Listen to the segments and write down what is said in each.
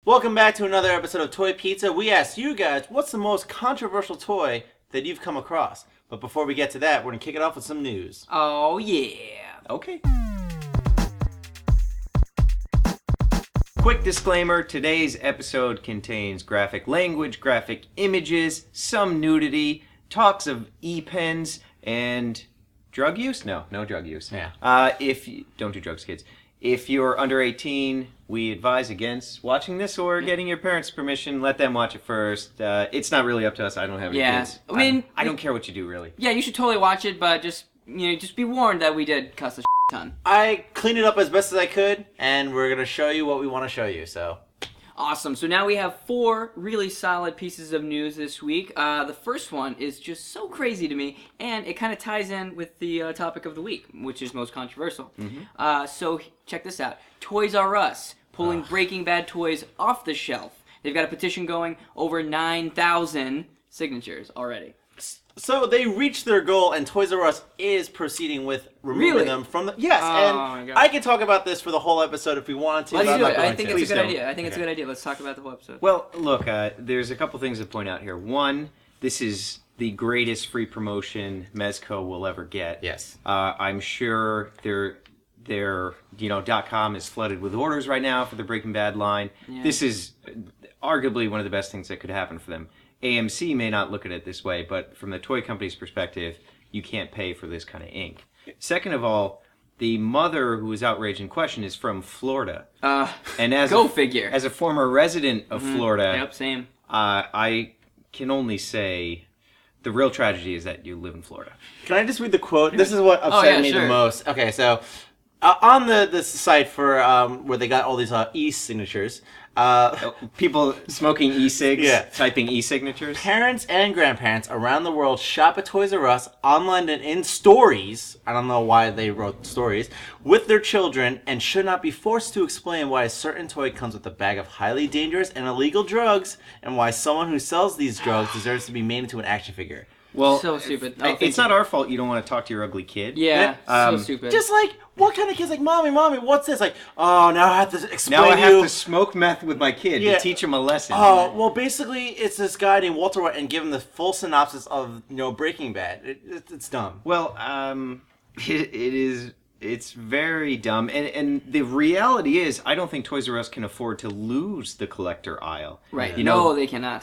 Welcome back to another episode of Toy Pizza. We asked you guys, what's the most controversial toy that you've come across? But before we get to that, we're going to kick it off with some news. Oh, yeah. Okay. Quick disclaimer, today's episode contains graphic language, graphic images, some nudity, talks of e-pens, and drug use? No drug use. Yeah. Don't do drugs, kids. If you're under 18, we advise against watching this or getting your parents' permission. Let them watch it first. It's not really up to us. I don't have any kids. I mean, I don't care what you do, really. Yeah, you should totally watch it, but just be warned that we did cuss a ton. I cleaned it up as best as I could, and we're going to show you what we want to show you, so... Awesome. So now we have 4 really solid pieces of news this week. The first one is just so crazy to me, and it kind of ties in with the topic of the week, which is most controversial. So check this out. Toys R Us pulling Breaking Bad toys off the shelf. They've got a petition going, over 9,000 signatures already. So they reached their goal, and Toys R Us is proceeding with removing them from the... Yes, my and God. I can talk about this for the whole episode if we wanted to. Let's but do I'm it. not I going think to. it's a Please good don't. idea. I think it's a good idea. Let's talk about the whole episode. Well, look, there's a couple things to point out here. One, this is the greatest free promotion Mezco will ever get. Yes. I'm sure their .com is flooded with orders right now for the Breaking Bad line. Yeah. This is arguably one of the best things that could happen for them. AMC may not look at it this way, but from the toy company's perspective, you can't pay for this kind of ink. Second of all, the mother who was outraged in question is from Florida. And as Go figure. As a former resident of Florida, Yep, same. I can only say the real tragedy is that you live in Florida. Can I just read the quote? This is what upset me sure. the most. Okay, so on the site for where they got all these e-signatures, People smoking e-cigs, Yeah. typing e-signatures. parents and grandparents around the world shop at Toys R Us online and in stories. I don't know why they wrote stories with their children, and should not be forced to explain why a certain toy comes with a bag of highly dangerous and illegal drugs, and why someone who sells these drugs deserves to be made into an action figure. Well, So stupid. Oh, thank it's you. not our fault you don't want to talk to your ugly kid. Yeah, so Um, stupid. Just like, what kind of kid's like, mommy, what's this? Like, oh, now I have to explain Now I to have you. to smoke meth with my kid Yeah. to teach him a lesson. Oh, well, basically, it's this guy named Walter White, and give him the full synopsis of, Breaking Bad. It's dumb. Well, it's very dumb, and the reality is, I don't think Toys R Us can afford to lose the collector aisle. right. You know, No, they cannot.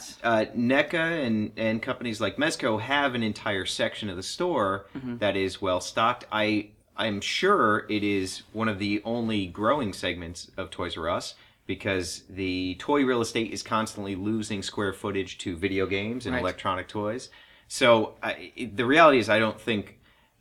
NECA and companies like Mezco have an entire section of the store that is well stocked. I'm sure it is one of the only growing segments of Toys R Us, because the toy real estate is constantly losing square footage to video games and Right. electronic toys. So the reality is, I don't think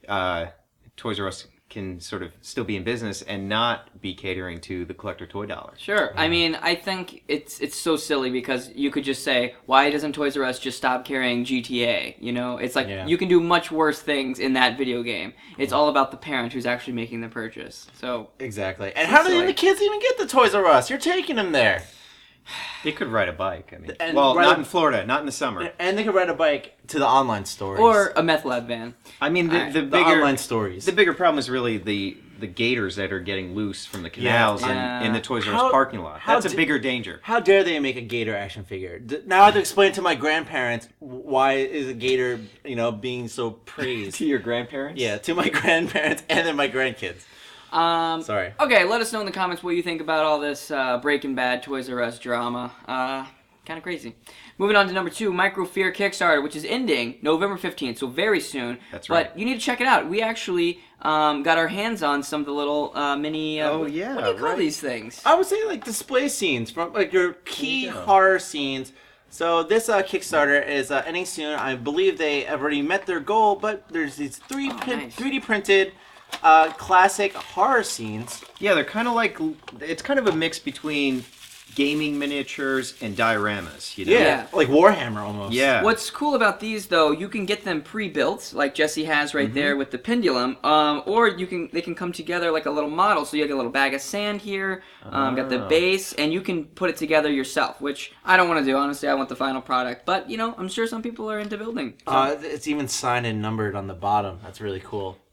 Toys R Us can sort of still be in business and not be catering to the collector toy dollar. Sure. I mean, I think it's so silly, because you could just say, why doesn't Toys R Us just stop carrying GTA? It's like, you can do much worse things in that video game. It's all about the parent who's actually making the purchase. So Exactly. And how do the kids even get to Toys R Us? You're taking them there. They could ride a bike. I mean, And well, ride not a- in Florida, not in the summer. And they could ride a bike to the online stories. or a meth lab van. I mean, Alright, the the bigger online stories. the bigger problem is really the gators that are getting loose from the canals Yeah. in the Toys R Us How- parking lot. how That's a di- bigger danger. How dare they make a gator action figure? Now I have to explain to my grandparents why is a gator, being so praised. To your grandparents? Yeah, to my grandparents and then my grandkids. Sorry. Okay, let us know in the comments what you think about all this Breaking Bad Toys R Us drama. Kind of crazy. Moving on to number 2, Microfear Kickstarter, which is ending November 15th, so very soon. That's right. But you need to check it out. We actually got our hands on some of the little mini... Oh, what do yeah, you call right. these things? I would say like display scenes from like your key There you go. horror scenes. So this Kickstarter is ending soon. I believe they have already met their goal, but there's these nice. 3D printed classic horror scenes. Yeah, they're kind of like, it's kind of a mix between gaming miniatures and dioramas, you know? Yeah. Like Warhammer almost. Yeah. What's cool about these, though, you can get them pre-built, like Jesse has right there with the pendulum, or they can come together like a little model. So you have a little bag of sand here, got the base, and you can put it together yourself, which I don't want to do. Honestly, I want the final product. But, I'm sure some people are into building. So. It's even signed and numbered on the bottom. That's really cool.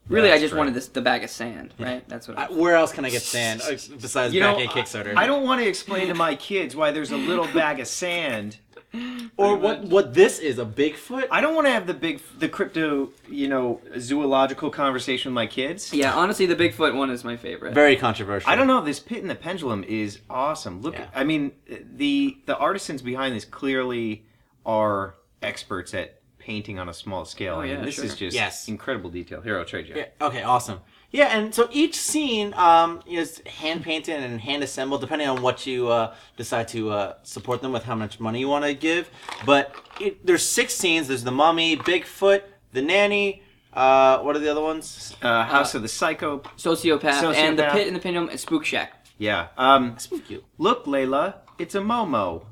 Really, I That's just right. wanted the bag of sand, right? That's what. Where else can I get sand besides You know, back at Kickstarter? I don't want to explain to my kids why there's a little bag of sand. Or what this is, a Bigfoot? I don't want to have the crypto, zoological conversation with my kids. Yeah, honestly, the Bigfoot one is my favorite. Very controversial. I don't know. This Pit and the Pendulum is awesome. Look, Yeah. I mean, the artisans behind this clearly are experts at painting on a small scale. Oh, I mean, yeah, this sure. is just Yes. incredible detail. Here, I'll trade you. Yeah, okay, awesome. Yeah, and so each scene is hand painted and hand assembled, depending on what you decide to support them with, how much money you want to give. But there's 6 scenes. There's the Mummy, Bigfoot, the Nanny. What are the other ones? House of the Psycho. Sociopath, and the Pit and the Pendulum and Spook Shack. Yeah. Spook you. Look, Layla, it's a Momo.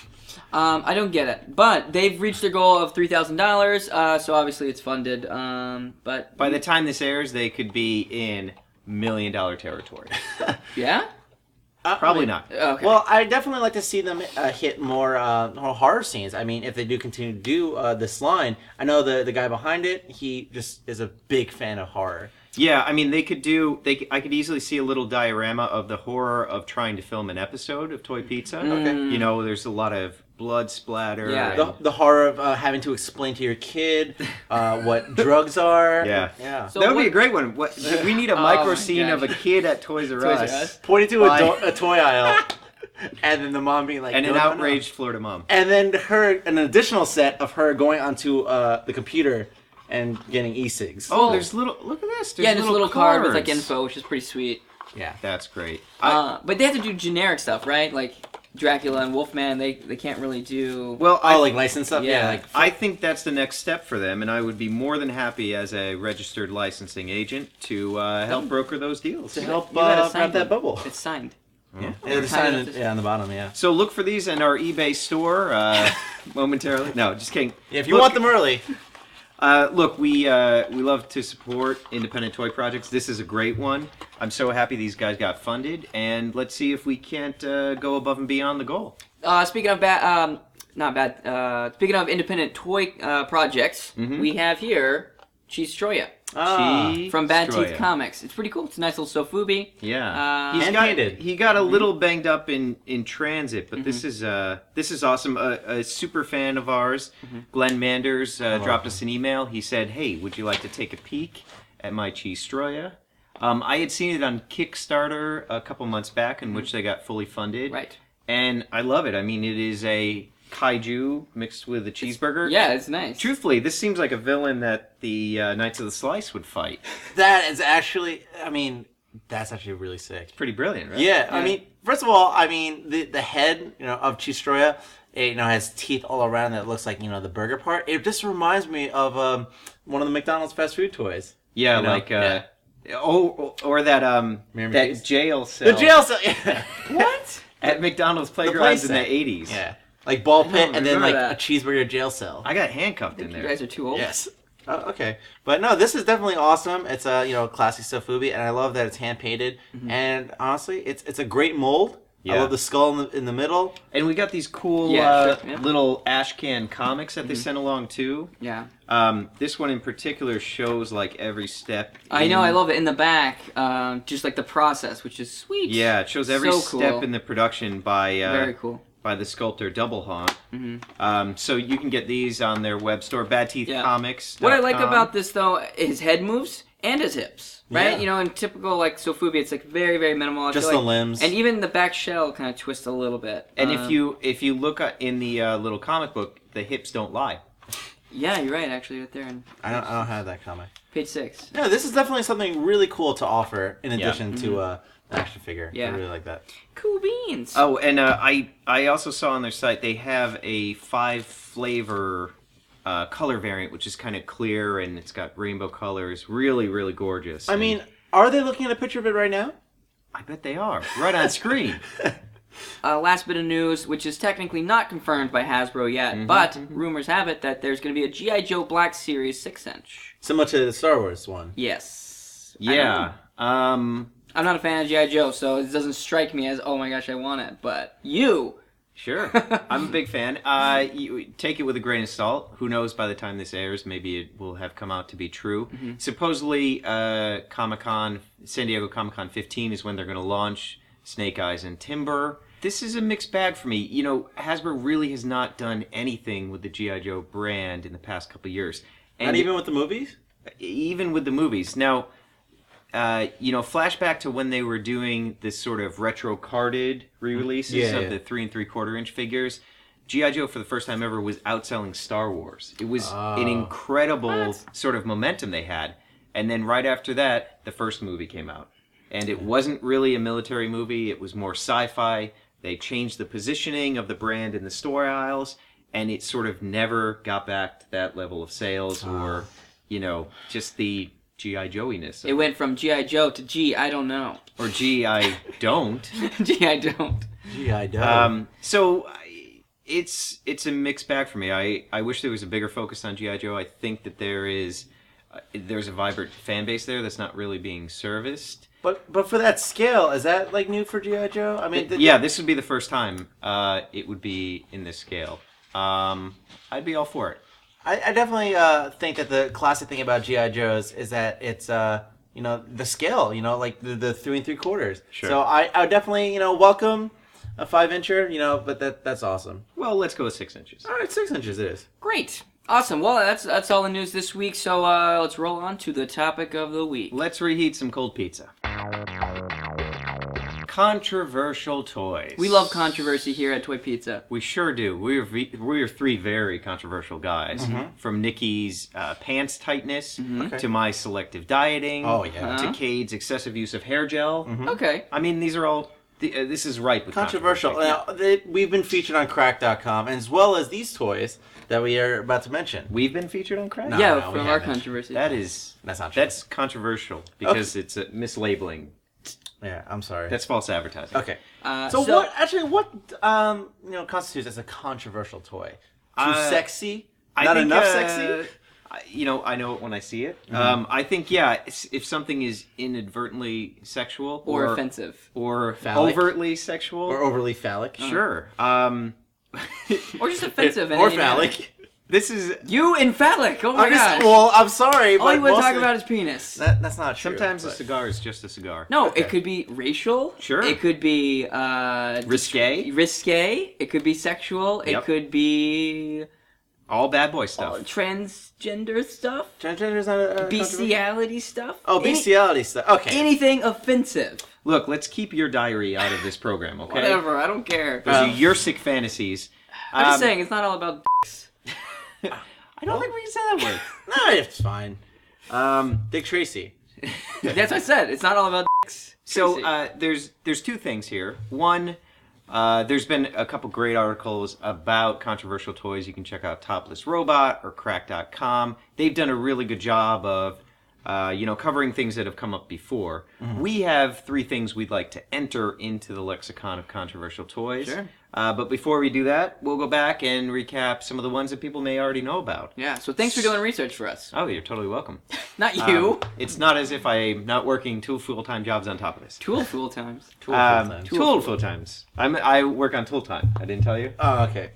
I don't get it, but they've reached their goal of $3,000, so obviously it's funded. But By the time this airs, they could be in $1 million territory. yeah, Probably not. okay. Well, I definitely like to see them hit more horror scenes. I mean, if they do continue to do this line, I know the guy behind it, he just is a big fan of horror. Yeah, I mean, I could easily see a little diorama of the horror of trying to film an episode of Toy Pizza. Okay. There's a lot of blood splatter. Yeah. and- The horror of having to explain to your kid what drugs are. Yeah. Yeah. So that would be what- a great one. We need a Oh micro my scene of a gosh. kid at Toys R Toys R Us. Us? Pointing to Why? a toy aisle, and then the mom being like, And "No, an no, no." outraged Florida mom. And then an additional set of her going onto the computer and getting e-cigs. Oh, look at this. There's yeah, this little card with like cards. info, which is pretty sweet. Yeah. That's great. But they have to do generic stuff, right? Like Dracula and Wolfman, they can't really do. Well, Oh, like license stuff? Yeah. Yeah, like I think that's the next step for them, and I would be more than happy as a registered licensing agent to help broker those deals. to help You gotta sign wrap that one. bubble. It's signed. Yeah, the sign on the bottom, yeah. So look for these in our eBay store momentarily. No, just kidding. Yeah, if you Look- want them early. Look, we love to support independent toy projects. This is a great one. I'm so happy these guys got funded, and let's see if we can't go above and beyond the goal. Speaking of speaking of independent toy projects, we have here Cheese Troya from Bad Cheese Teeth Troya. Comics. It's pretty cool. It's a nice little sofubi. Yeah, Hand-painted. he got a little banged up in transit, but this is awesome. A super fan of ours, Glenn Manders, dropped us an email. He said, "Hey, would you like to take a peek at my Cheese Troya?" I had seen it on Kickstarter a couple months back, in which they got fully funded. Right. And I love it. I mean, it is a kaiju mixed with a cheeseburger. Yeah, it's nice. Truthfully, this seems like a villain that the Knights of the Slice would fight. That is actually, I mean, that's actually really sick. Pretty brilliant, right? Yeah, I Yeah. mean, first of all, I mean, the head, of Chistroya, it, has teeth all around that looks like, the burger part. It just reminds me of one of the McDonald's fast food toys. Yeah, You know? like Yeah. or that Mary that McKee's? jail cell. The jail cell. Yeah. What? At McDonald's playgrounds in the set. 80s. Yeah. Like ball pit and then remember like that. a cheeseburger jail cell. I got handcuffed in You there. guys are too old. Yes. Oh, okay. But no, this is definitely awesome. It's a classic Sofubi, and I love that it's hand painted. And honestly, it's a great mold. I Yeah. love the skull in the middle. And we got these cool Yeah, sure, yeah. little ash can comics that they sent along too. Yeah. This one in particular shows like every step. I know, in- I love it. In the back, just like the process, which is sweet. Yeah, it shows every So step cool. in the production by Very cool. by the sculptor Double Haunt. So you can get these on their web store, Bad Teeth Yeah. Comics. What I like about this, though, his head moves and his hips, right? Yeah. In typical, like, Sofubi, it's, like, very, very minimal. I Just feel the like. limbs. And even the back shell kind of twists a little bit. And if you look in the little comic book, the hips don't lie. Yeah, you're right, actually, right there in I don't have that comic. page 6. No, this is definitely something really cool to offer in Yeah. addition to an action figure. Yeah. I really like that. Cool beans. Oh, and I also saw on their site they have a 5-flavor color variant, which is kind of clear and it's got rainbow colors. Really, really gorgeous. I And mean, are they looking at a picture of it right now? I bet they are right on screen. Last bit of news, which is technically not confirmed by Hasbro yet, but rumors have it that there's going to be a G.I. Joe Black Series 6-inch. Similar to the Star Wars one. Yes. Yeah. I'm not a fan of G.I. Joe, so it doesn't strike me as, oh my gosh, I want it. But you Sure, I'm a big fan. You take it with a grain of salt. Who knows? By the time this airs, maybe it will have come out to be true. Supposedly, Comic-Con, San Diego Comic-Con 15 is when they're going to launch Snake Eyes and Timber. This is a mixed bag for me. You know, Hasbro really has not done anything with the G.I. Joe brand in the past couple of years. And Not even with the movies? even with the movies. Now, flashback to when they were doing this sort of retro carded re-releases of the 3 3/4 inch figures. G.I. Joe, for the first time ever, was outselling Star Wars. It was an incredible sort of momentum they had. And then right after that, the first movie came out. And it wasn't really a military movie. It was more sci-fi. They changed the positioning of the brand in the store aisles. And it sort of never got back to that level of sales or, just the G.I. Joey-ness. It went from G.I. Joe to G, I don't know. Or G.I. don't. G.I. don't. G.I. Joe. It's a mixed bag for me. I wish there was a bigger focus on G.I. Joe. I think that there's a vibrant fan base there that's not really being serviced. But for that scale, is that like new for G.I. Joe? I mean, this would be the first time it would be in this scale. I'd be all for it. I definitely think that the classic thing about G.I. Joe's is that it's the scale, like the 3 3/4. Sure. So I would definitely welcome a 5-incher, but that's awesome. Well, let's go with 6 inches. All right, 6 inches it is. Great. Awesome. Well, that's all the news this week, so let's roll on to the topic of the week. Let's reheat some cold pizza. Controversial toys. We love controversy here at Toy Pizza. We sure do. We are three very controversial guys. From Nikki's pants tightness to my selective dieting. Oh, yeah. To Cade's excessive use of hair gel. Okay. I mean, these are all. This is ripe with Controversial. controversy. Now, we've been featured on Crack.com, as well as these toys that we are about to mention. We've been featured on Crack? No, yeah, we from our haven't. controversy. That's not true. That's controversial because it's a mislabeling. Yeah, I'm sorry. That's false advertising. Okay. So What constitutes as a controversial toy? Too sexy? I Not think, enough sexy? I know it when I see it. I think, if something is inadvertently sexual or offensive. or Phallic? overtly sexual, Or overly phallic? sure. Or just offensive. in Or any manner. phallic? This is You and phallic. Oh my gosh. Well, I'm sorry, All but you want to talk mostly- about is penis. That's not true. sometimes a but- cigar is just a cigar. No, Okay. it could be racial. Sure. It could be Risque. Risque. It could be sexual. It Yep. could be All bad boy stuff. transgender stuff. Transgender's not a controversial? Bestiality stuff. Oh, bestiality stuff. Okay. Anything offensive. Look, let's keep your diary out of this program, okay? Whatever. I don't care. Those are your sick fantasies. I'm just saying, it's not all about dicks. I don't think we can say that word. No, it's fine. Dick Tracy. That's what I said. It's not all about dicks. So Tracy. there's two things here. One, there's been a couple great articles about controversial toys. You can check out Topless Robot or Crack.com. They've done a really good job of covering things that have come up before. We have 3 things we'd like to enter into the lexicon of controversial toys. Sure. But before we do that, we'll go back and recap some of the ones that people may already know about. Yeah, so thanks for doing research for us. Oh, you're totally welcome. Not you. It's not as if I'm not working 2 full-time jobs on top of this. Tool full times. Tool full-times. I work on tool time. I didn't tell you? Oh, okay.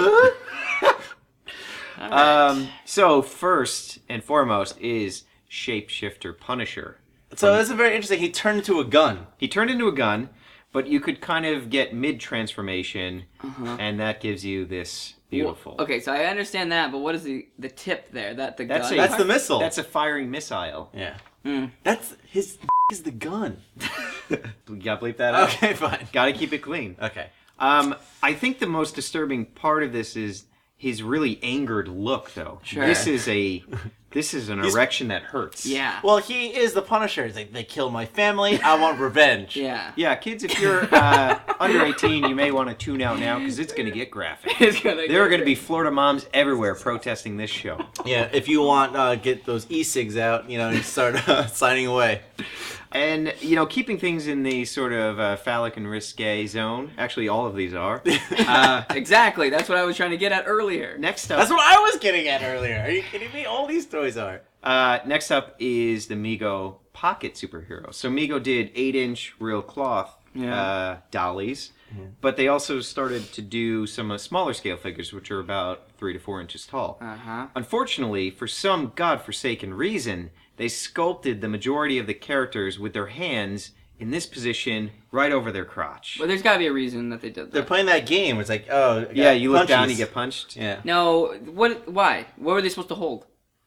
All right. So first and foremost is Shapeshifter Punisher. So this is very interesting. He turned into a gun. He turned into a gun, but you could kind of get mid-transformation, and that gives you this beautiful. Okay, so I understand that, but what is the tip there? That the That's gun? That's the missile. That's a firing missile. Yeah. Mm. That's his is the gun. You gotta bleep that out. Okay, fine. Gotta keep it clean. Okay. I think the most disturbing part of this is his really angered look, though. Sure. This is an erection that hurts. Yeah. Well, he is the Punisher. He's like, they killed my family. I want revenge. Yeah. Yeah, kids, if you're under 18, you may want to tune out now because it's going to get graphic. It's gonna There are going to be Florida moms everywhere protesting this show. Yeah. If you want, get those e-cigs out. You start signing away. And, keeping things in the sort of phallic and risque zone. Actually, all of these are. Exactly. That's what I was trying to get at earlier. Next up, That's what I was getting at earlier. Are you kidding me? All these toys are. next up is the Mego Pocket Superhero. So Mego did 8-inch real cloth dollies. but they also started to do some smaller scale figures, which are about 3 to 4 inches tall. Uh-huh. Unfortunately, for some godforsaken reason, they sculpted the majority of the characters with their hands in this position right over their crotch. Well, there's got to be a reason that they did that. They're playing that game. It's like, oh, I Yeah, got you look down, punchies. you get punched. Yeah. No, what? Why? What were they supposed to hold?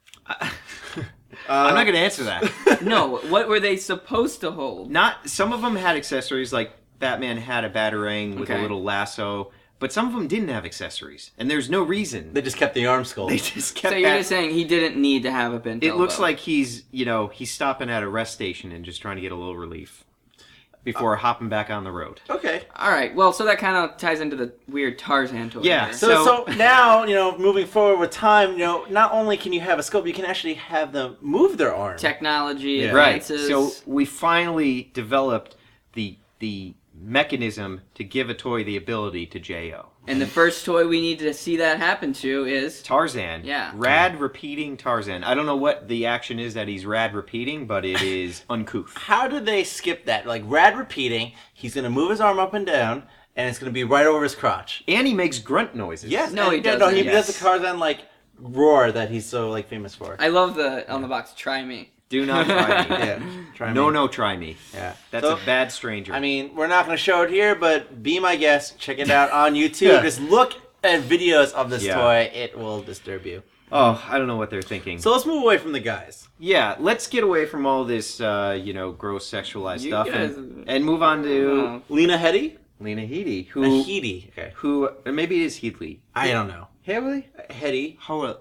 I'm not going to answer that. No, what were they supposed to hold? Not some of them had accessories, like Batman had a batarang with a Okay. little lasso, but some of them didn't have accessories, and there's no reason. They just kept the arm sculpt. They just kept So you're that. just saying he didn't need to have a bent It elbow. looks like he's stopping at a rest station and just trying to get a little relief before hopping back on the road. Okay. All right. Well, so that kind of ties into the weird Tarzan toy. Yeah, here. So now, moving forward with time, not only can you have a sculpt, you can actually have them move their arm. technology Yeah. Right. advances. So we finally developed the mechanism to give a toy the ability to JO. and the first toy we need to see that happen to is Tarzan. Yeah. Rad repeating Tarzan. I don't know what the action is that he's rad repeating, but it is uncouth. How did they skip that? Like, Rad repeating, he's going to move his arm up and down, and it's going to be right over his crotch. And he makes grunt noises. Yes. No, he No, doesn't. he Yes. does the Tarzan, roar that he's so, famous for. I love the on the box. Try me. Do not try me. Yeah. Try No, me. no, try me. Yeah. That's So, a bad stranger. I mean, we're not going to show it here, but be my guest. Check it out on YouTube. Yeah. Just look at videos of this Yeah. toy. It will disturb you. oh, I don't know what they're thinking. So let's move away from the guys. Yeah, let's get away from all this, gross sexualized You stuff guys- and move on to Lena Headey? Lena Headey, Headey. Okay. who maybe it is Headley. I don't know. Headley? Headey. Howard.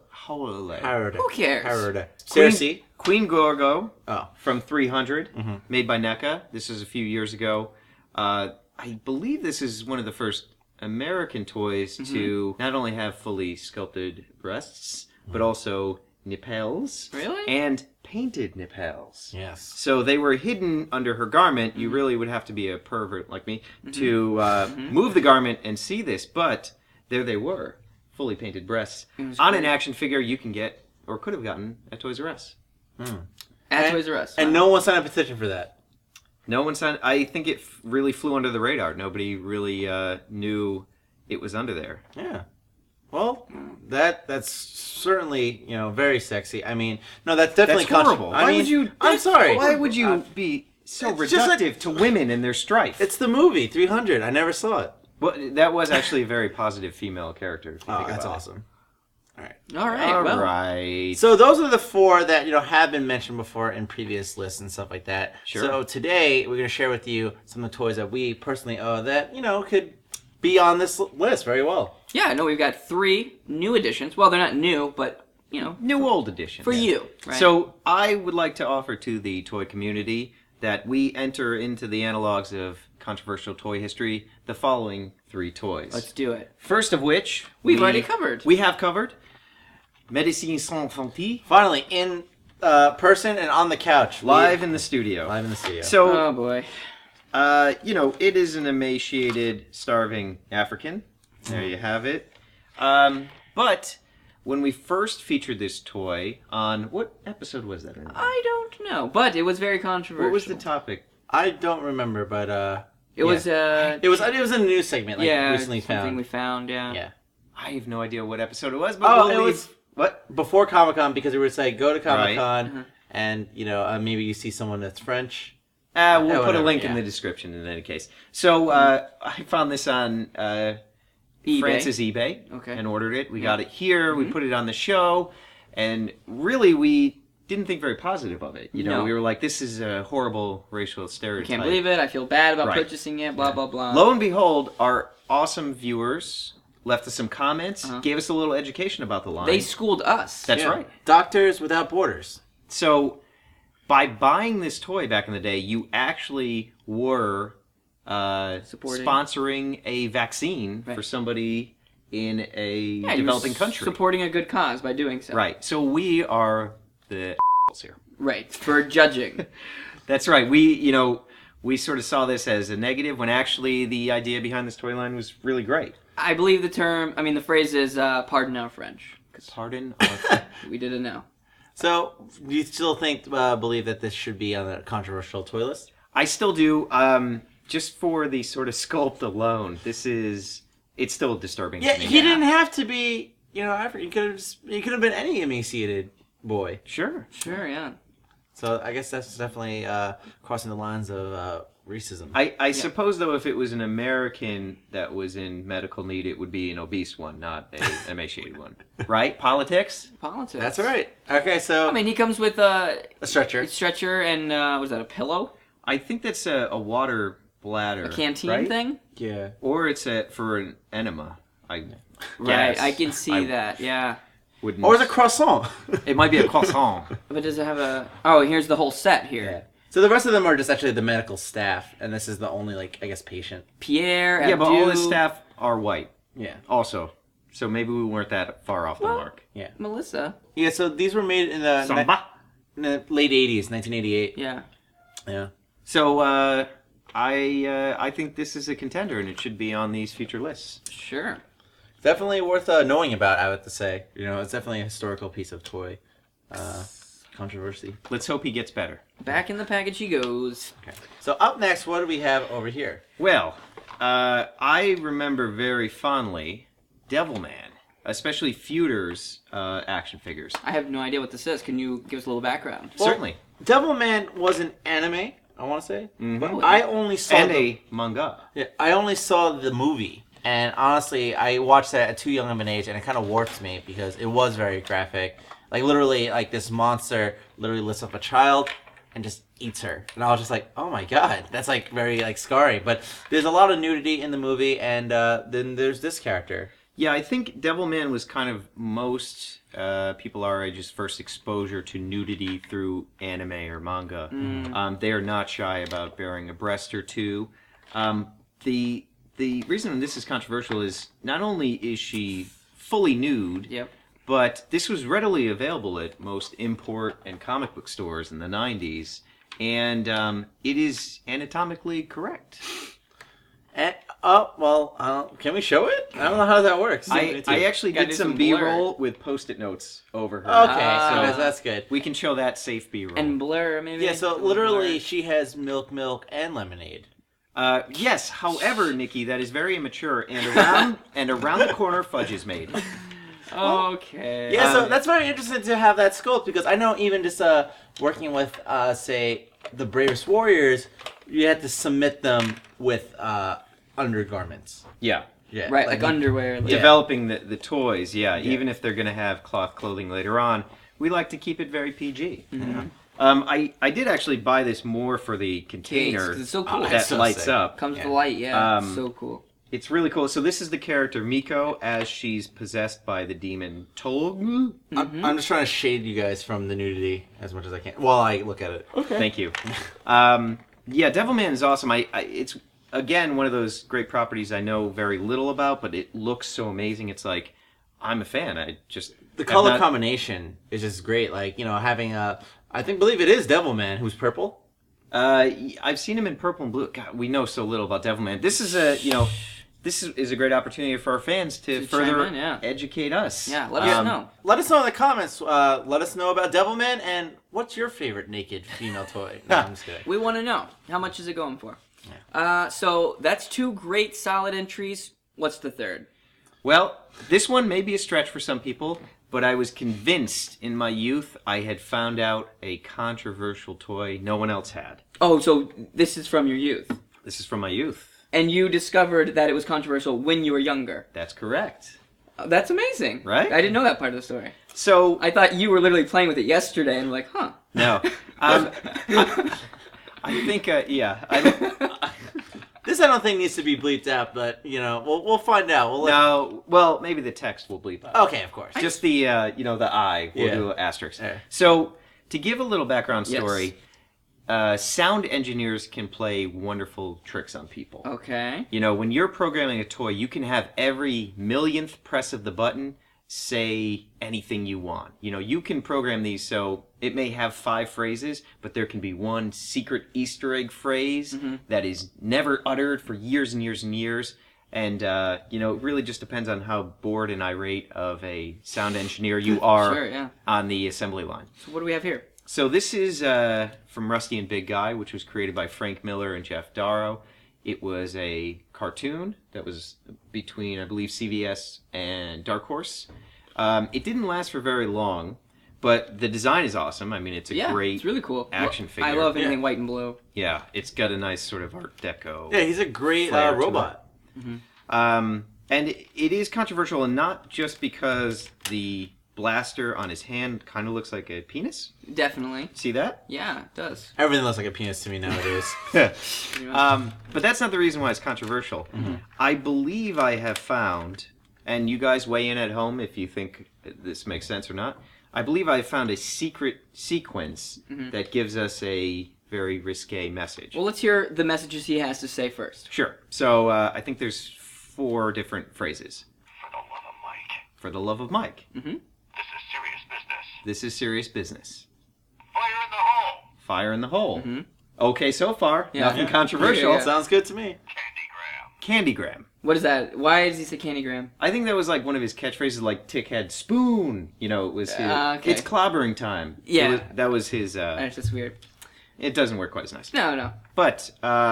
Who cares? Harada. Cersei. Queen Gorgo Oh. from 300, Mm-hmm. made by NECA. This is a few years ago. I believe this is one of the first American toys Mm-hmm. to not only have fully sculpted breasts, but also nipples. Really? And painted nipples. Yes. So they were hidden under her garment. You really would have to be a pervert like me to move the garment and see this, but there they were, fully painted breasts was on cool. an action figure you can get or could have gotten at Toys R Us. At Toys R Us. And no one signed a petition for that. No one signed. I think it really flew under the radar. Nobody really knew it was under there. Yeah. Well, that's certainly, very sexy. I mean, no, that's definitely That's horrible. I mean, would you? I'm sorry. Why would you be so it's just like- reductive to women and their strife? It's the movie 300. I never saw it. Well, that was actually a very positive female character. If you Oh, think that's about it. awesome. All right. All right. All well, right. So those are the four that have been mentioned before in previous lists and stuff like that. Sure. So today we're going to share with you some of the toys that we personally own that could be on this list very well. yeah, I know we've got 3 new editions. Well, they're not new, but New old edition. for you. Right? So I would like to offer to the toy community that we enter into the analogs of controversial toy history the following 3 toys. let's do it. First of which We've already covered. We have covered Médecins Sans Frontières Finally, in person and on the couch, live in the studio. live in the studio. So Oh boy. it is an emaciated, starving African. There you have it. But when we first featured this toy on what episode was that? I don't know, but it was very controversial. What was the topic? I don't remember, but It was it was in a news segment recently something found. we found. Yeah. Yeah. I have no idea what episode it was, but Oh, we'll it leave. was What? before Comic-Con because it would say go to Right. Comic-Con and maybe you see someone that's French. We'll put a whatever, link in yeah. the description in any case. So I found this on eBay. France's eBay Okay. and ordered it. We got it here. We put it on the show, and really we didn't think very positive of it. No. We were like, this is a horrible racial stereotype. Can't believe it. I feel bad about Right. purchasing it. Blah blah blah. Lo and behold, our awesome viewers left us some comments, Uh-huh. gave us a little education about the line. They schooled us. That's Yeah. right. Doctors Without Borders. So, by buying this toy back in the day, you actually were Supporting. sponsoring a vaccine Right. for somebody in a Yeah, you're developing country. supporting a good cause by doing so. Right. So we are the here. Right. For judging. That's right. We sort of saw this as a negative when actually the idea behind this toy line was really great. I believe the phrase is pardon our French. Pardon? We didn't know. So, do you still believe that this should be on a controversial toy list? I still do. just for the sort of sculpt alone, it's still disturbing Yeah, to me. he didn't have to be, African. He could have been any emaciated boy. Sure. Sure, yeah. So I guess that's definitely crossing the lines of racism. I suppose, though, if it was an American that was in medical need, it would be an obese one, not an emaciated one. Right? Politics? Politics. That's right. Okay, so I mean, he comes with a stretcher. stretcher and, was that a pillow? I think that's a water bladder. A canteen right? thing? Yeah. Or it's for an enema. Right, guess. I can see that, yeah. Wouldn't... Or the croissant. It might be a croissant. But does it have a... Oh, here's the whole set here. Yeah. So the rest of them are just actually the medical staff, and this is the only, patient. Pierre, Yeah, but all Abdu, his staff are white. Yeah. Also. So maybe we weren't that far off the mark. Yeah. Melissa. Yeah, so these were made in the, Samba. in the late 80s, 1988. Yeah. Yeah. So I think this is a contender, and it should be on these future lists. Sure. Definitely worth knowing about, I would say. It's definitely a historical piece of toy controversy. Let's hope he gets better. Back in the package he goes. Okay. So up next, what do we have over here? Well, I remember very fondly Devilman, especially Feuder's action figures. I have no idea what this is. Can you give us a little background? Certainly. Devilman was an anime, I want to say. Mhm. But I only saw And a manga. Yeah, I only saw the movie, and honestly, I watched that at too young of an age, and it kind of warped me because it was very graphic. Like literally, like this monster literally lifts up a child and just eats her, and I was just like, oh my god, that's like very like scarring. But there's a lot of nudity in the movie, and then there's this character. Yeah, I think Devilman was kind of most people our age's first exposure to nudity through anime or manga. They are not shy about bearing a breast or two. The reason this is controversial is not only is she fully nude, Yep. but this was readily available at most import and comic book stores in the 90s, and it is anatomically correct. And can we show it? I don't know how that works. I actually Gotta did do some some blur. B-roll with Post-it notes over her. Okay, so that's good. we can show that safe B-roll. And Blur, maybe? Yeah, so literally, she has milk, and lemonade. Yes, however, Nikki, that is very immature, and around the corner, fudge is made. Okay. Yeah, so that's very interesting to have that sculpt because I know even just working with, say, the Bravest Warriors, you had to submit them with undergarments. Yeah. Yeah, Right, like underwear. Like, Developing the toys, even if they're going to have cloth clothing later on, we like to keep it very PG. Mm-hmm. I did actually buy this more for the container 'cause it's so cool. that It's so lights sick. up. Comes with the light, yeah. So cool. It's really cool. So this is the character Miko as she's possessed by the demon Tolg. I'm just trying to shade you guys from the nudity as much as I can while I look at it. Okay. Thank you. Yeah, Devilman is awesome. It's again one of those great properties I know very little about, but it looks so amazing. It's like I'm a fan. The color combination is just great. Like having believe it is Devilman who's purple. I've seen him in purple and blue. God, we know so little about Devilman. This is a great opportunity for our fans to further chime in, educate us. Yeah, let us know. Let us know in the comments. Let us know about Devilman and what's your favorite naked female toy. No, I'm just kidding. We want to know. How much is it going for? So that's 2 great solid entries. What's the third? Well, this one may be a stretch for some people, but I was convinced in my youth I had found out a controversial toy no one else had. Oh, so this is from your youth. This is from my youth. And you discovered that it was controversial when you were younger. That's correct. That's amazing. Right? I didn't know that part of the story. So I thought you were literally playing with it yesterday and like, huh. no, I think This I don't think needs to be bleeped out, but we'll find out. No, well, maybe the text will bleep out. Okay, of course. Just the the I. We'll do an asterisk. Yeah. So to give a little background Yes. story, sound engineers can play wonderful tricks on people. Okay. When you're programming a toy, you can have every millionth press of the button say anything you want. You can program these so it may have 5 phrases, but there can be one secret Easter egg phrase that is never uttered for years and years and years. And, it really just depends on how bored and irate of a sound engineer you are Sure, yeah. on the assembly line. So what do we have here? So this is from Rusty and Big Guy, which was created by Frank Miller and Jeff Darrow. It was a cartoon that was between, I believe, CVS and Dark Horse. It didn't last for very long, but the design is awesome. I mean, it's a great it's really cool. action figure. I love anything white and blue. Yeah, it's got a nice sort of Art Deco. Yeah, he's a great flair to robot. And it is controversial, and not just because the blaster on his hand kind of looks like a penis. Definitely. See that? Yeah, it does. Everything looks like a penis to me nowadays. Pretty much. But that's not the reason why it's controversial. I believe I have found, and you guys weigh in at home if you think this makes sense or not. I believe I found a secret sequence that gives us a very risque message. Well, let's hear the messages he has to say first. Sure. So I think there's 4 different phrases. For the love of Mike. Mm-hmm. This is serious business. This is serious business. Fire in the hole. Fire in the hole. Mm-hmm. Okay, so far. Yeah. Nothing Yeah. controversial. Yeah. Sounds good to me. Candygram. Candygram. What is that? Why does he say candygram? I think that was like one of his catchphrases, like Tick had spoon. You know, it was his. Okay. It's clobbering time. Yeah. That was his. That's just weird. It doesn't work quite as nice. No. But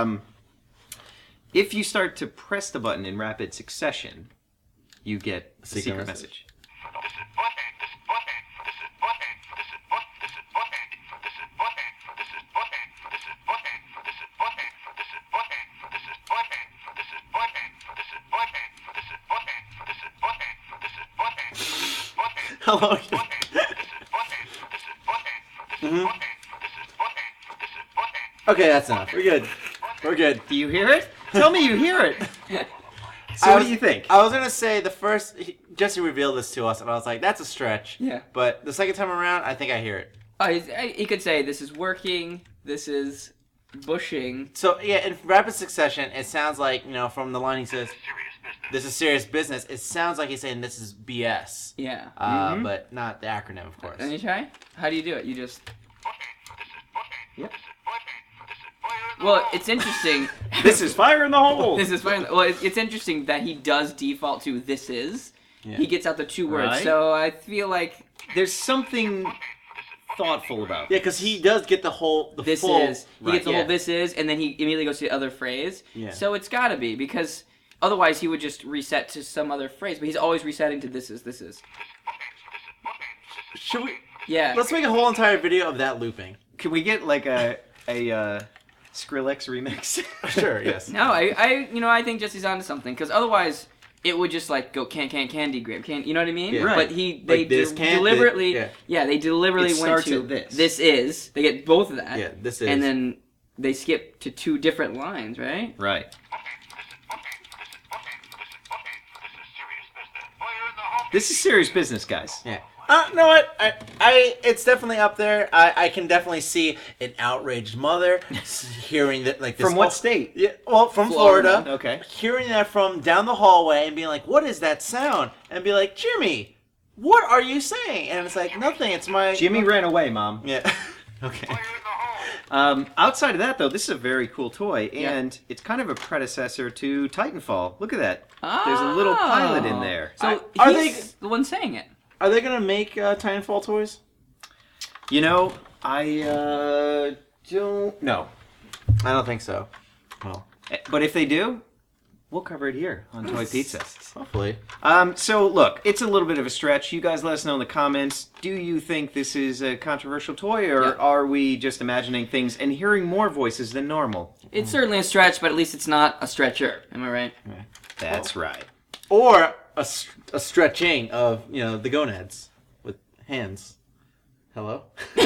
if you start to press the button in rapid succession, you get a Secret secret message. message. This is butthead. This is butthead. This is butthead. This is butt. This is butthead. This is butthead. This is butthead. This is butthead. This is butthead. This is butthead. This is butthead. This is butthead. This is butthead. This is butthead. This is butthead. This is butthead. This is butthead. How long? This is butthead. This is butthead. This is butthead. This is butthead. This is butthead. This is butthead. Okay, that's enough. We're good. We're good. Do you hear it? Tell me you hear it. So I what was- do you think? I was gonna say the first Jesse revealed this to us, and I was like, "That's a stretch." Yeah. But the second time around, I think I hear it. He could say this is working. This is bushing. So yeah, in rapid succession, it sounds like from the line he says, Serious business. "This is serious business." It sounds like he's saying this is BS. Yeah. But not the acronym, of course. Can you try? How do you do it? You just. Butthead. This is butthead. Yep. This is butthead. This is fire in the Well, hole. it's interesting. This is fire in the hole. This is fine. Well, it's interesting that he does default to "this is." Yeah. He gets out the 2 words, Right. so I feel like There's something thoughtful about Yeah, because he does get the this full, is. He right, gets the yeah. whole "this is," and then he immediately goes to the other phrase. Yeah. So it's got to be because otherwise he would just reset to some other phrase. But he's always resetting to "this is." This is. Should we? Yeah. Let's make a whole entire video of that looping. Can we get like a Skrillex remix? Sure. Yes. No, I think Jesse's onto something because otherwise it would just like go candy grab can, you know what I mean? Yeah. Right. But they Like this can't, deliberately yeah. they deliberately It went starts to at this. This is. They get both of that. Yeah. This is. And then they skip to 2 different lines, right? Right. This is serious business, guys. Yeah. Know what? I it's definitely up there. I can definitely see an outraged mother hearing that like this. From what state? Yeah, well, from Florida. Florida. Okay. Hearing that from down the hallway and being like, "What is that sound?" And be like, "Jimmy, what are you saying?" And it's like, "Nothing. It's my Jimmy ran away, Mom. Yeah. Okay. Outside of that, though, this is a very cool toy, Yeah. and it's kind of a predecessor to Titanfall. Look at that. There's a little pilot in there. So Are he's the one saying it. Are they gonna make Titanfall toys? You know, I don't know. I don't think so. Well, But if they do, we'll cover it here on Toy Pizza. hopefully. So look, it's a little bit of a stretch. You guys let us know in the comments. Do you think this is a controversial toy, or Yeah. are we just imagining things and hearing more voices than normal? It's certainly a stretch, but at least it's not a stretcher. Am I right? That's right. Or a stretching of the gonads with hands. Hello.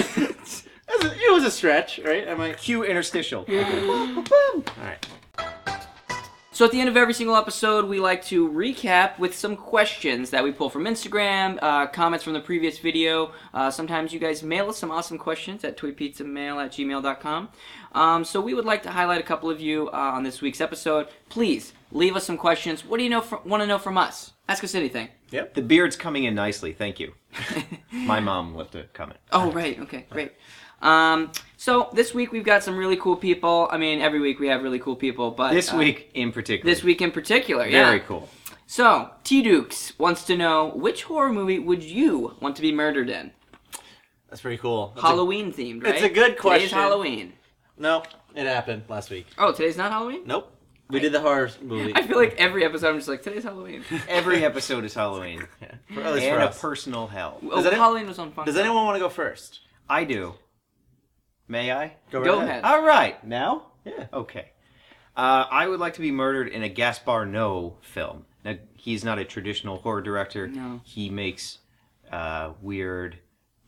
It was a stretch, right? Am I? Cue interstitial. All right. So at the end of every single episode, we like to recap with some questions that we pull from Instagram, comments from the previous video. Sometimes you guys mail us some awesome questions at toypizzamail@gmail.com. So we would like to highlight a couple of you on this week's episode. Please leave us some questions. What do you want to know from us? Ask us anything. The beard's coming in nicely. Thank you. My mom left a comment. Oh, right. Okay, great. So this week we've got some really cool people. I mean, every week we have really cool people, but This week in particular. this week in particular, yeah. Very cool. So, T-Dukes wants to know, which horror movie would you want to be murdered in? That's pretty cool. Halloween themed, right? it's a good Today's question. Halloween. No, it happened last week. Oh, today's not Halloween? Nope. We did the horror movie. I feel like every episode I'm just like, today's Halloween. Every episode is Halloween. For, at least for And a us. personal hell. Oh, any- Halloween was on fun. Does anyone want to go first? I do. May I? Go right ahead. All right. Now? Yeah. Okay. I would like to be murdered in a Gaspar Noé film. Now, he's not a traditional horror director. No. He makes weird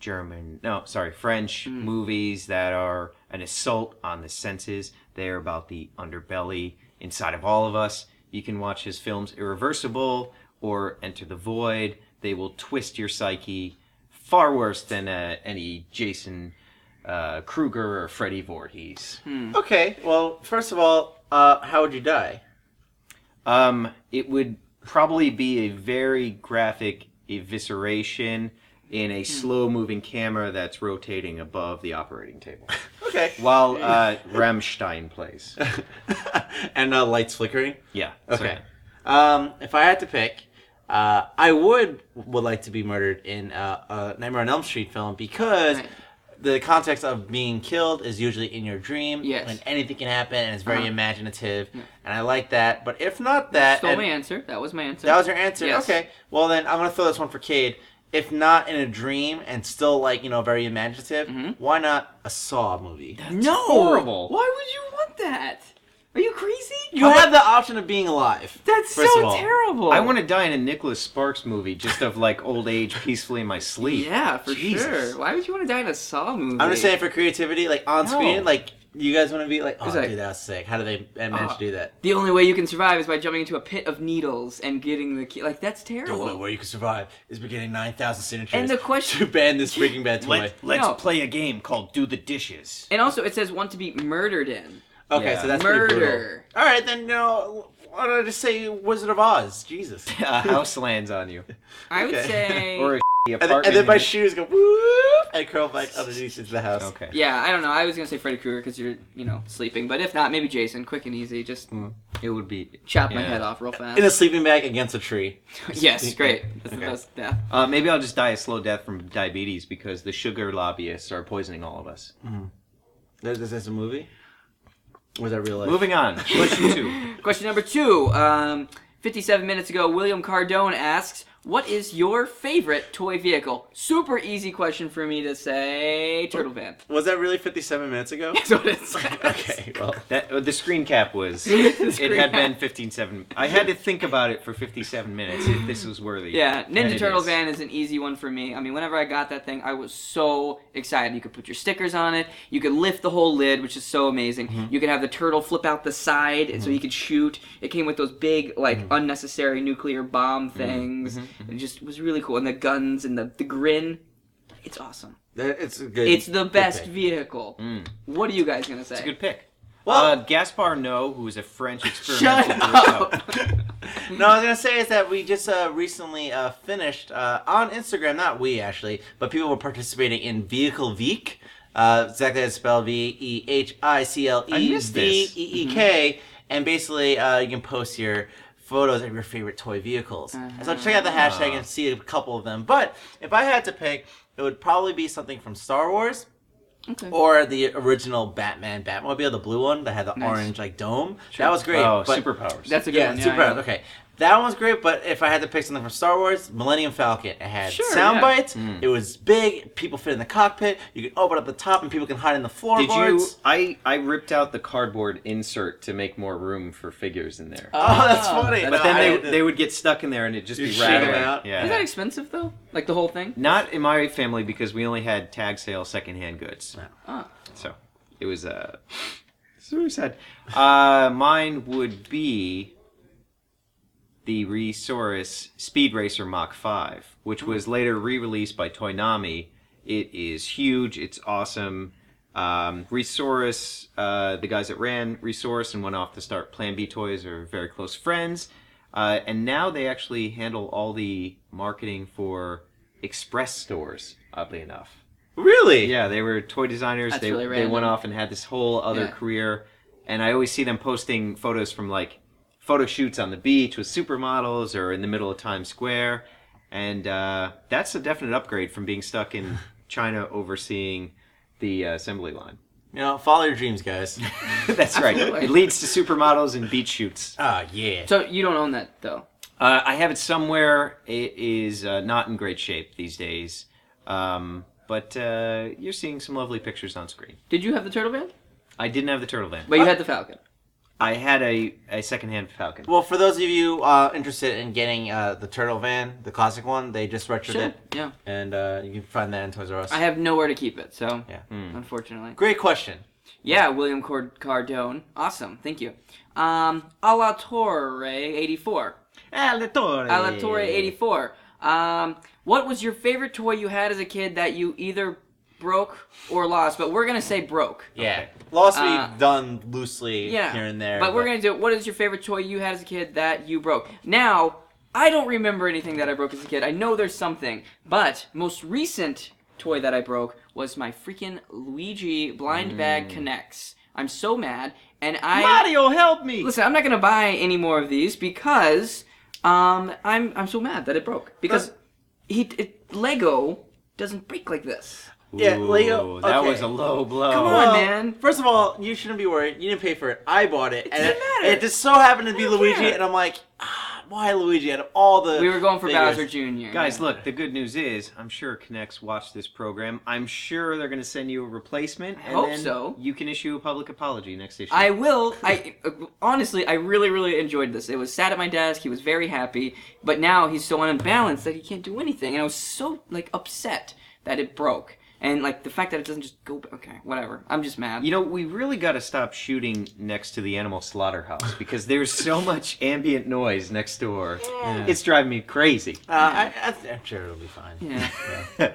French movies that are an assault on the senses. They're about the underbelly inside of all of us. You can watch his films Irreversible or Enter the Void. They will twist your psyche far worse than any Jason Kruger or Freddy Voorhees. Okay. Well, first of all, how would you die? It would probably be a very graphic evisceration in a slow-moving camera that's rotating above the operating table. Okay. While Rammstein plays. And lights flickering. Yeah. Okay. If I had to pick, I would like to be murdered in a Nightmare on Elm Street film because Right. the context of being killed is usually in your dream. Yes. When anything can happen and it's very Uh-huh. imaginative, and I like that. But if not that, Stole and- my answer. That was my answer. that was your answer. Yes. Okay. Well then, I'm gonna throw this one for Cade. If not in a dream and still very imaginative, why not a Saw movie? No! horrible. Why would you want that? Are you crazy? You have the option of being alive. That's first of so all. terrible. I want to die in a Nicholas Sparks movie just of like old age peacefully in my sleep. Yeah, for Jesus. sure. Why would you want to die in a Saw movie? I'm just saying for creativity, like on No. screen, like you guys want to be like, oh, It's like- dude, that was sick. How do they manage to do that? The only way you can survive is by jumping into a pit of needles and getting the key. Like, that's The terrible. only way you can survive is by getting 9,000 signatures And the question- to ban this Breaking Bad toy. Let's No. play a game called Do the Dishes. And also, it says one to be murdered in. Okay, Yeah. so that's pretty brutal. Murder. All right, then, why don't I just say Wizard of Oz? Jesus. A house lands on you. I would Okay. say... Or a And apartment. then my in shoes go whoop and curl back underneath into the house. Okay. Yeah, I don't know. I was going to say Freddy Krueger because you're, sleeping. But if not, maybe Jason. Quick and easy. Just It would be. chop my Yeah. head off real fast. In a sleeping bag against a tree. Yes, great. That's Okay. the best death. Maybe I'll just die a slow death from diabetes because the sugar lobbyists are poisoning all of us. Is this a movie? Or is that real life? Moving on. Question 2. Question number 2. 57 minutes ago, William Cardone asks, what is your favorite toy vehicle? Super easy question for me to say. Turtle Van. Was that really 57 minutes ago? That's what it says. Okay, well. That the screen cap was. The It screen had cap. been 15-7. I had to think about it for 57 minutes if this was worthy. Yeah, And Ninja it Turtle is. Van is an easy one for me. I mean, whenever I got that thing, I was so excited. You could put your stickers on it. You could lift the whole lid, which is so amazing. You could have the turtle flip out the side, and so he could shoot. It came with those big, unnecessary nuclear bomb things. It just was really cool. And the guns and the grin. It's awesome. It's a good. It's the good best pick. vehicle. What are you guys going to say? It's a good pick. Well- Gaspar Noé, who is a French Shut experimental. up! No, I was gonna say is that we just recently finished on Instagram. Not we actually, but people were participating in Vehicle Veek. Exactly as it's spelled VEHICLE I missed this. VEEK, and basically you can post your photos of your favorite toy vehicles. So check out the hashtag and see a couple of them. But if I had to pick, it would probably be something from Star Wars. Okay. Or the original Batmobile, the blue one that had the Nice. orange dome. That was great. Oh, but superpowers. That's a good yeah, one. super. Okay, that one's great. But if I had to pick something from Star Wars, Millennium Falcon. It had Sure, sound yeah. bites. It was big. People fit in the cockpit. You could open up the top, and people can hide in the Did floorboards. you? I ripped out the cardboard insert to make more room for figures in there. Oh, that's funny. that's but then I they, had to- they would get stuck in there and it'd just You be shake 'em rattling. out? Yeah. Is that expensive, though? Like the whole thing? Not in my family because we only had tag sale secondhand goods. Oh. So it was so sad. Mine would be the Resaurus Speed Racer Mach 5, which was later re-released by Toynami. It is huge. It's awesome. Resaurus, the guys that ran Resaurus and went off to start Plan B Toys, are very close friends. And now they actually handle all the marketing for Express stores, oddly enough. Really? Yeah, they were toy designers. That's They really they went random. off and had this whole other Yeah. career. And I always see them posting photos from like photo shoots on the beach with supermodels or in the middle of Times Square. And that's a definite upgrade from being stuck in China overseeing the assembly line. follow your dreams, guys. That's right. It leads to supermodels and beach shoots. Ah, yeah. So you don't own that though. I have it somewhere. It is not in great shape these days. But you're seeing some lovely pictures on screen. Did you have the turtle van? I didn't have the turtle van. But you had the Falcon. I had a secondhand Falcon. Well, for those of you interested in getting the turtle van, the classic one, they just retroed Sure. it, Yeah. and you can find that in Toys R Us. I have nowhere to keep it, so Yeah. unfortunately. Great question. Yeah, William Cardone. Awesome. Thank you. Alatorre 84. Alatorre 84. What was your favorite toy you had as a kid that you either broke or lost? But we're going to say broke. Yeah. Lost we've done loosely Yeah. here and there. But we're going to do what is your favorite toy you had as a kid that you broke? Now, I don't remember anything that I broke as a kid. I know there's something. But most recent toy that I broke was my freaking Luigi Blind Bag Connects. I'm so mad. And Mario, help me! Listen, I'm not gonna buy any more of these because I'm so mad that it broke. Because Lego doesn't break like this. Yeah, Ooh, Lego. That okay. was a low blow. Come on, Well, man. First of all, you shouldn't be worried. You didn't pay for it. I bought it. And doesn't matter. it just so happened to be I don't Luigi, care. and I'm like, why Luigi? Out of all the We were going for figures. Bowser Jr. Guys, yeah. look, the good news is, I'm sure Connects watched this program. I'm sure they're going to send you a replacement. I and hope then so. You can issue a public apology next issue. I will. Honestly, I really, really enjoyed this. It was sat at my desk. He was very happy, but now he's so unbalanced that he can't do anything, and I was so upset that it broke. And the fact that it doesn't just go. Okay, whatever. I'm just mad. You know, we really got to stop shooting next to the animal slaughterhouse because there's so much ambient noise next door. Yeah. It's driving me crazy. I'm sure it'll be fine. Yeah.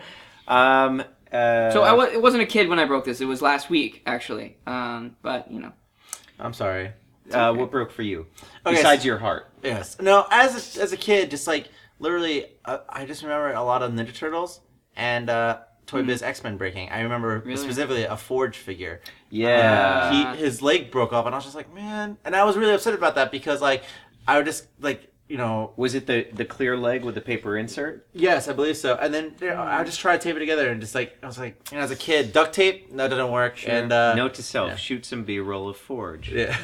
So It wasn't a kid when I broke this. It was last week, actually. But I'm sorry. what broke for you? Okay, Besides your heart. Yes. No, as a kid, just literally, I just remember a lot of Ninja Turtles and Toy Biz X-Men breaking. I remember Really? specifically a Forge figure. Yeah. His leg broke off, and I was just like, man. And I was really upset about that because I would just Was it the clear leg with the paper insert? Yes, I believe so. And then I just tried to tape it together, and just I was like, as a kid, duct tape, that didn't work. Sure. And Note to self: yeah. shoot some B-roll of Forge. yeah.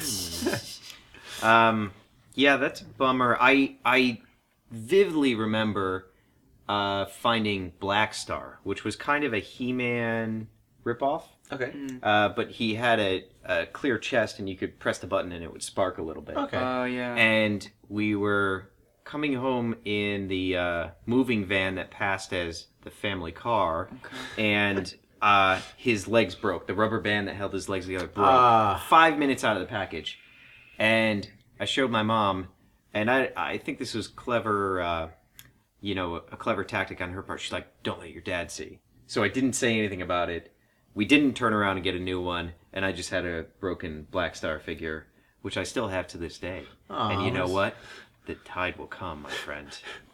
Yeah, that's a bummer. I vividly remember finding Black Star, which was kind of a He-Man ripoff. Okay. But he had a clear chest, and you could press the button, and it would spark a little bit. Okay. Oh yeah. And we were coming home in the moving van that passed as the family car, and his legs broke. The rubber band that held his legs together broke 5 minutes out of the package. And I showed my mom, and I think this was clever, a clever tactic on her part. She's like, don't let your dad see. So I didn't say anything about it. We didn't turn around and get a new one, and I just had a broken Black Star figure, which I still have to this day. And you know what? The tide will come, my friend.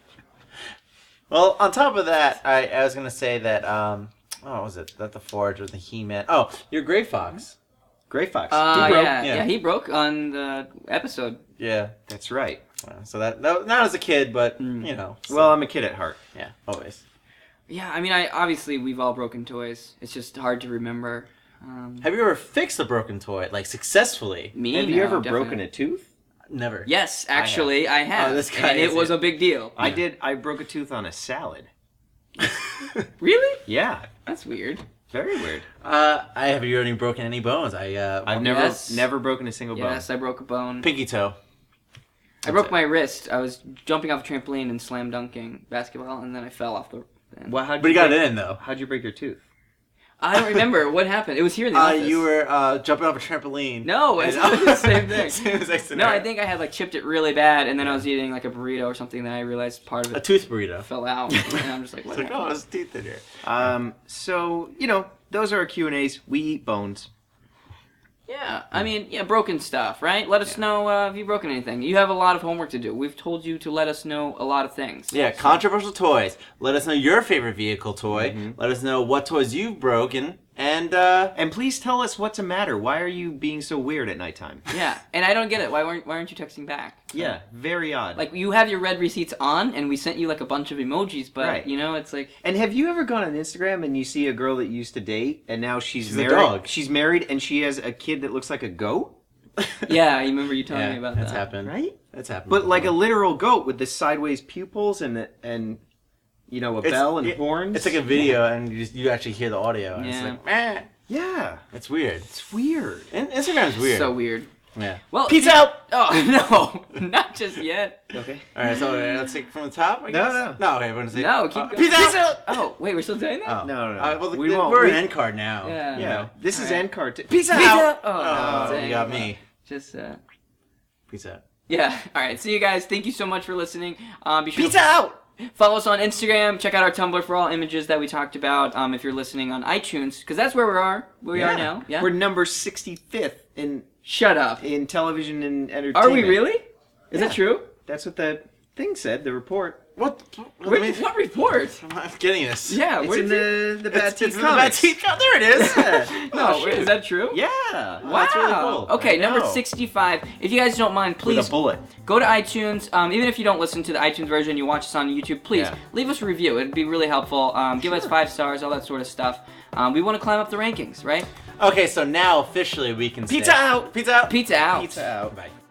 Well, on top of that, I was gonna say that what was it? That the Forge or the He-Man? Oh, your Gray Fox. Gray Fox. Yeah. He broke. Yeah, he broke on the episode. Yeah. That's right. So that not as a kid, but so- Well, I'm a kid at heart. yeah, always. Yeah, I mean, obviously we've all broken toys. It's just hard to remember. Have you ever fixed a broken toy successfully? Me? Have you No, ever definitely. broken a tooth? Never. Yes, actually, I have. Oh, this guy and it is was it. a big deal. I did. I broke a tooth on a salad. Really? Yeah. That's weird. Very weird. Have you already broken any bones? I've Yes. never broken a single bone. Yes, I broke a bone. pinky toe. I broke my wrist. I was jumping off a trampoline and slam dunking basketball, and then I fell off the. Well, But you got it in though. How'd you break your tooth? I don't remember what happened. It was here in the office. You were jumping off a trampoline. No, it's the same thing. Same exact No, scenario. I think I had chipped it really bad, and then I was eating a burrito or something. Then I realized part of a it tooth burrito. fell out, and I'm just like, what? It's like, oh, happened? there's teeth in here. So those are our Q&As. We eat bones. Yeah, I mean, broken stuff, right? Let us know if you've broken anything. You have a lot of homework to do. We've told you to let us know a lot of things. Yeah, controversial toys. Let us know your favorite vehicle toy. Let us know what toys you've broken, and And please tell us what's the matter. Why are you being so weird at nighttime? Yeah, and I don't get it. Why aren't you texting back? Yeah, very odd. Like, you have your read receipts on, and we sent you like a bunch of emojis, but Right. it's like. And have you ever gone on Instagram and you see a girl that you used to date, and now she's a married? dog. She's married, and she has a kid that looks like a goat, Yeah, I remember you telling me Yeah, about that's that. happened. right? That's happened. But like a before. literal goat with the sideways pupils and a bell and horns. It's like a video, and you actually hear the audio. And Yeah. It's like, meh. Yeah, It's weird. it's weird. And Instagram's weird. So weird. Yeah. Well, Peace out. Oh no, not just yet. Okay. All right, so let's take from the top. I No, guess? no. No, okay, we're gonna say. No, keep going. Peace out. Oh wait, we're still doing that? Oh. No. Well, We won't. we're We- an end card now. Yeah. you Yeah. know. This is All right. end card. Peace Peace out. out. Oh, dang. you got me. Just Peace out. yeah. All right. See you guys. Thank you so much for listening. Be sure Peace to out. follow us on Instagram. Check out our Tumblr for all images that we talked about. If you're listening on iTunes, because that's where we are. Where we are now. Yeah. We're number 65th Shut up. in television and entertainment. Are we really? Is Yeah. that true? That's what the thing said. The report. What? What report? I'm not getting this. Yeah. It's where in did the bad It's teeth in the bad comics. teeth. Oh, there it is. Yeah. No, Oh, shoot. is that true? Yeah. Wow. That's really cool. Okay, I number know. 65. If you guys don't mind, With please a bullet. go to iTunes. Even if you don't listen to the iTunes version, you watch us on YouTube, please Yeah. leave us a review. It'd be really helpful. Give us 5 stars, all that sort of stuff. We want to climb up the rankings, right? Okay, so now officially we can Pizza say out. Pizza out. Pizza out. Pizza out. Bye.